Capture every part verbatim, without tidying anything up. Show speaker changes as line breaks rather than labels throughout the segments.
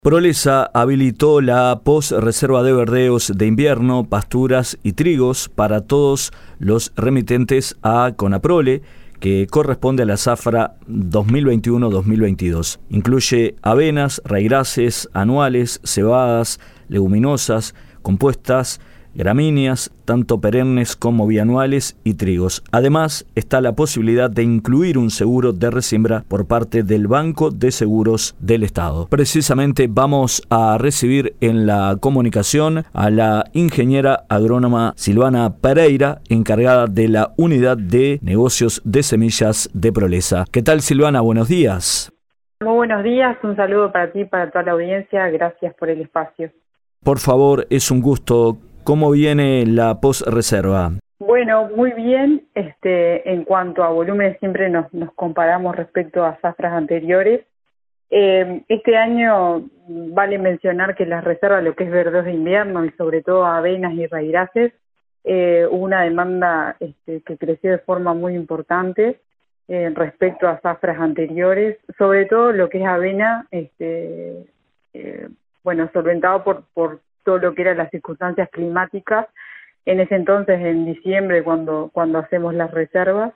Prolesa habilitó la posreserva de verdeos de invierno, pasturas y trigos para todos los remitentes a Conaprole, que corresponde a la zafra dos mil veintiuno dos mil veintidós. Incluye avenas, raíces anuales, cebadas, leguminosas, compuestas, gramíneas, tanto perennes como bianuales y trigos. Además, está la posibilidad de incluir un seguro de resiembra por parte del Banco de Seguros del Estado. Precisamente vamos a recibir en la comunicación a la ingeniera agrónoma Silvana Pereira, encargada de la Unidad de Negocios de Semillas de Prolesa. ¿Qué tal, Silvana? Buenos días.
Muy buenos días, un saludo para ti y para toda la audiencia. Gracias por el espacio.
Por favor, es un gusto. ¿Cómo viene la posreserva?
Bueno, muy bien. Este, en cuanto a volumen, siempre nos, nos comparamos respecto a zafras anteriores. Eh, este año vale mencionar que las reservas, lo que es verdeos de invierno y sobre todo avenas y raíces, eh, hubo una demanda este, que creció de forma muy importante eh, respecto a zafras anteriores, sobre todo lo que es avena, este, eh, bueno, solventado por, por todo lo que eran las circunstancias climáticas. En ese entonces, en diciembre, cuando cuando hacemos las reservas,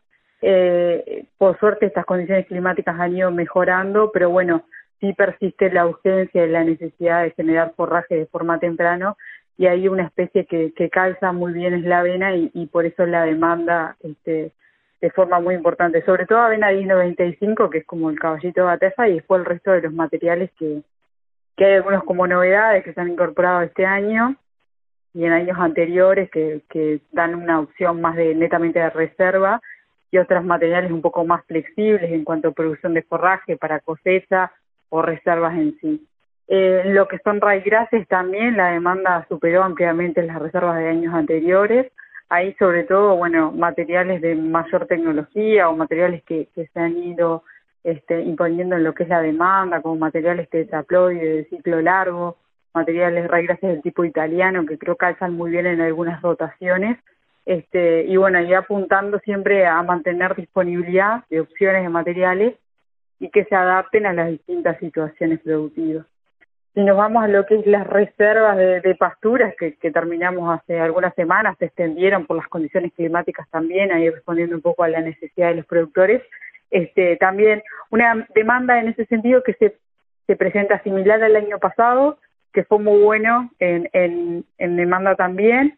eh, por suerte estas condiciones climáticas han ido mejorando, pero bueno, sí persiste la urgencia y la necesidad de generar forraje de forma temprano, y hay una especie que, que calza muy bien es la avena, y, y por eso la demanda este, de forma muy importante, sobre todo avena diez noventa y cinco, que es como el caballito de batalla, y después el resto de los materiales que que hay algunos como novedades que se han incorporado este año y en años anteriores que, que dan una opción más de netamente de reserva, y otros materiales un poco más flexibles en cuanto a producción de forraje para cosecha o reservas en sí. Eh, lo que son raíces también, la demanda superó ampliamente las reservas de años anteriores. Ahí sobre todo, bueno, materiales de mayor tecnología o materiales que, que se han ido Este, imponiendo en lo que es la demanda, como materiales tetraploide de ciclo largo, materiales raíces del tipo italiano, que creo calzan muy bien en algunas rotaciones, este, y bueno, y apuntando siempre a mantener disponibilidad de opciones de materiales y que se adapten a las distintas situaciones productivas. Si nos vamos a lo que es las reservas de, de pasturas, que, que terminamos hace algunas semanas, se extendieron por las condiciones climáticas también, ahí respondiendo un poco a la necesidad de los productores. Este, también una demanda en ese sentido que se, se presenta similar al año pasado, que fue muy bueno en, en, en demanda también,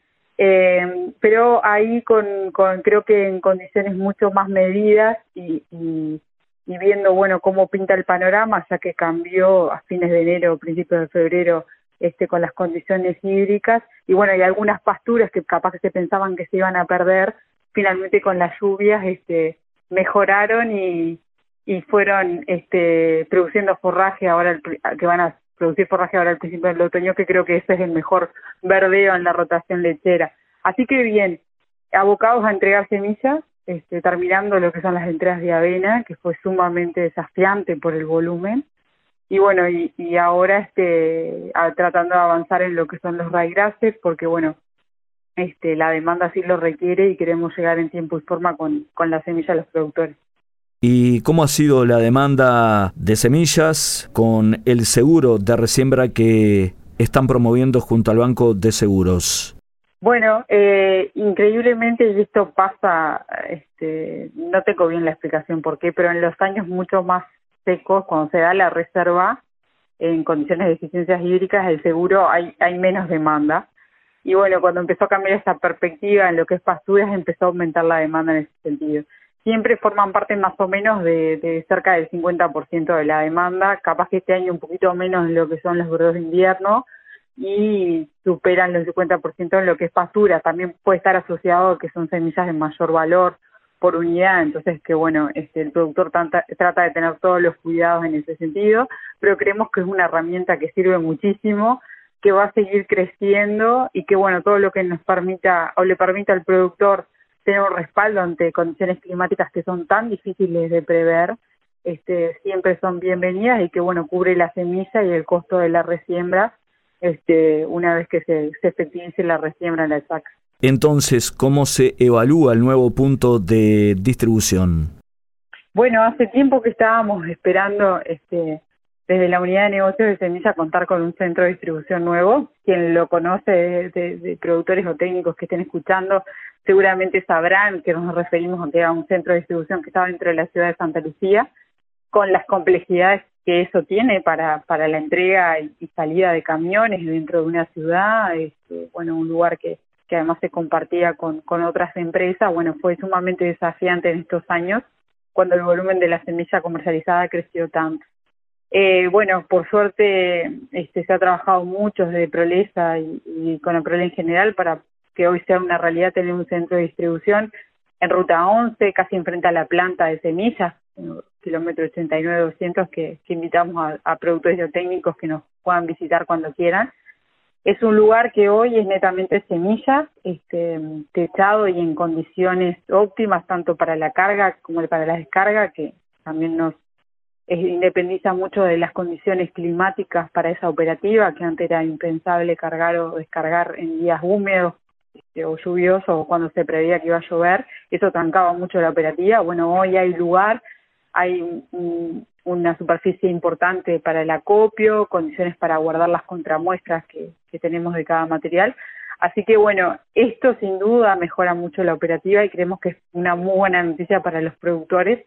eh, pero ahí con, con creo que en condiciones mucho más medidas y, y, y viendo bueno cómo pinta el panorama, ya que cambió a fines de enero, principios de febrero, este, con las condiciones hídricas, y bueno, hay algunas pasturas que capaz que se pensaban que se iban a perder, finalmente con las lluvias este mejoraron y, y fueron este, produciendo forraje ahora, el, que van a producir forraje ahora al principio del otoño, que creo que ese es el mejor verdeo en la rotación lechera. Así que bien, abocados a entregar semillas, este, terminando lo que son las entregas de avena, que fue sumamente desafiante por el volumen, y bueno, y, y ahora este, a, tratando de avanzar en lo que son los raíces, porque bueno, Este, la demanda sí lo requiere y queremos llegar en tiempo y forma con, con la semilla a los productores.
¿Y cómo ha sido la demanda de semillas con el seguro de resiembra que están promoviendo junto al Banco de Seguros?
Bueno, eh, increíblemente, y esto pasa, este, no tengo bien la explicación por qué, pero en los años mucho más secos, cuando se da la reserva en condiciones de deficiencias hídricas, el seguro hay, hay menos demanda. Y bueno, cuando empezó a cambiar esa perspectiva en lo que es pasturas, empezó a aumentar la demanda en ese sentido. Siempre forman parte más o menos de, de cerca del cincuenta por ciento de la demanda, capaz que este año un poquito menos en lo que son los verdeos de invierno, y superan los cincuenta por ciento en lo que es pastura. También puede estar asociado a que son semillas de mayor valor por unidad, entonces que bueno, este, el productor tanta, trata de tener todos los cuidados en ese sentido, pero creemos que es una herramienta que sirve muchísimo, que va a seguir creciendo y que bueno, todo lo que nos permita o le permita al productor tener un respaldo ante condiciones climáticas que son tan difíciles de prever, este, siempre son bienvenidas, y que bueno, cubre la semilla y el costo de la resiembra este, una vez que se, se efectivice la resiembra en la chacra.
Entonces, ¿cómo se evalúa el nuevo punto de distribución?
Bueno, hace tiempo que estábamos esperando este desde la unidad de negocios de semilla contar con un centro de distribución nuevo. Quien lo conoce de, de, de productores o técnicos que estén escuchando seguramente sabrán que nos referimos a que era un centro de distribución que estaba dentro de la ciudad de Santa Lucía, con las complejidades que eso tiene para, para la entrega y, y salida de camiones dentro de una ciudad, este, bueno, un lugar que, que además se compartía con, con otras empresas. Bueno, fue sumamente desafiante en estos años cuando el volumen de la semilla comercializada creció tanto. Eh, bueno, por suerte este, se ha trabajado mucho desde Prolesa y, y con la Prole en general para que hoy sea una realidad tener un centro de distribución en Ruta once, casi enfrente a la planta de semillas, kilómetro ochenta y nueve doscientos, que, que invitamos a, a productores geotécnicos que nos puedan visitar cuando quieran. Es un lugar que hoy es netamente semillas, este, techado y en condiciones óptimas, tanto para la carga como para la descarga, que también nos es, independiza mucho de las condiciones climáticas para esa operativa, que antes era impensable cargar o descargar en días húmedos este, o lluviosos, o cuando se preveía que iba a llover. Eso trancaba mucho la operativa. Bueno, hoy hay lugar, hay un, una superficie importante para el acopio, condiciones para guardar las contramuestras que, que tenemos de cada material. Así que bueno, esto sin duda mejora mucho la operativa y creemos que es una muy buena noticia para los productores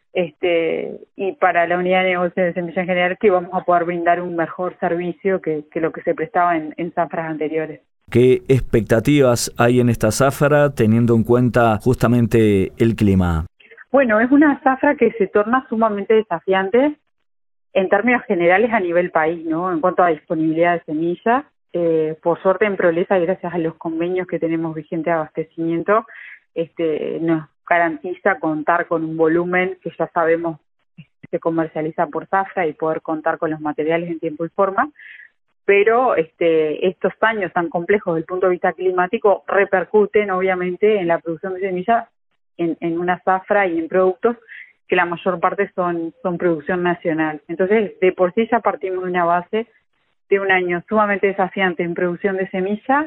este y para la unidad de negocio de semilla en general, que vamos a poder brindar un mejor servicio que, que lo que se prestaba en, en zafras anteriores.
¿Qué expectativas hay en esta zafra teniendo en cuenta justamente el clima?
Bueno, es una zafra que se torna sumamente desafiante en términos generales a nivel país, ¿no? En cuanto a disponibilidad de semillas, eh, por suerte en Prolesa, gracias a los convenios que tenemos vigente de abastecimiento, este, nos garantiza contar con un volumen que ya sabemos se comercializa por zafra y poder contar con los materiales en tiempo y forma. Pero este, estos años tan complejos desde el punto de vista climático repercuten obviamente en la producción de semillas en, en una zafra y en productos que la mayor parte son, son producción nacional. Entonces, de por sí ya partimos de una base de un año sumamente desafiante en producción de semillas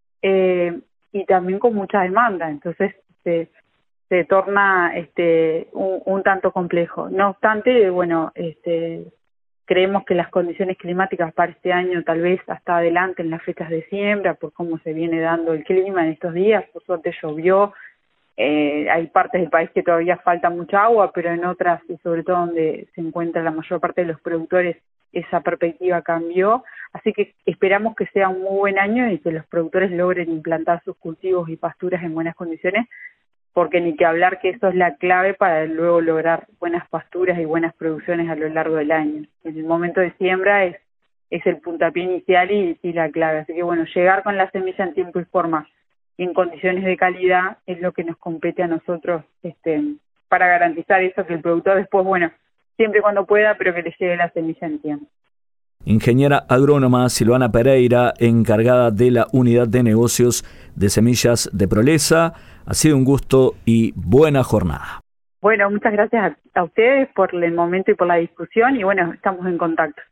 eh, y también con mucha demanda. Entonces, se, se torna este, un, un tanto complejo. No obstante, bueno, este, creemos que las condiciones climáticas para este año tal vez hasta adelante en las fechas de siembra, por cómo se viene dando el clima en estos días, por suerte llovió. Eh, hay partes del país que todavía falta mucha agua, pero en otras, y sobre todo donde se encuentra la mayor parte de los productores, esa perspectiva cambió. Así que esperamos que sea un muy buen año y que los productores logren implantar sus cultivos y pasturas en buenas condiciones, porque ni que hablar que eso es la clave para luego lograr buenas pasturas y buenas producciones a lo largo del año. En el momento de siembra es, es el puntapié inicial y, y la clave. Así que bueno, llegar con la semilla en tiempo y forma y en condiciones de calidad es lo que nos compete a nosotros este, para garantizar eso, que el productor después, bueno, siempre y cuando pueda, pero que le llegue la semilla en tiempo.
Ingeniera agrónoma Silvana Pereira, encargada de la unidad de negocios de semillas de Prolesa. Ha sido un gusto y buena jornada.
Bueno, muchas gracias a, a ustedes por el momento y por la discusión y bueno, estamos en contacto.